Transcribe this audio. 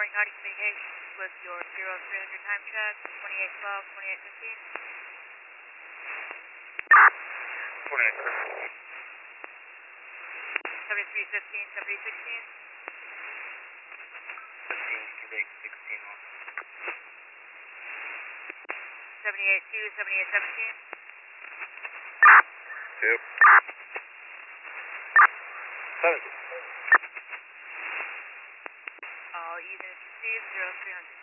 Warren County Communications with your 0300 time check, 2812, 2815. 2815. 7315, 7016. 15, 782, 7817. Yep. 70. All units received, 0300.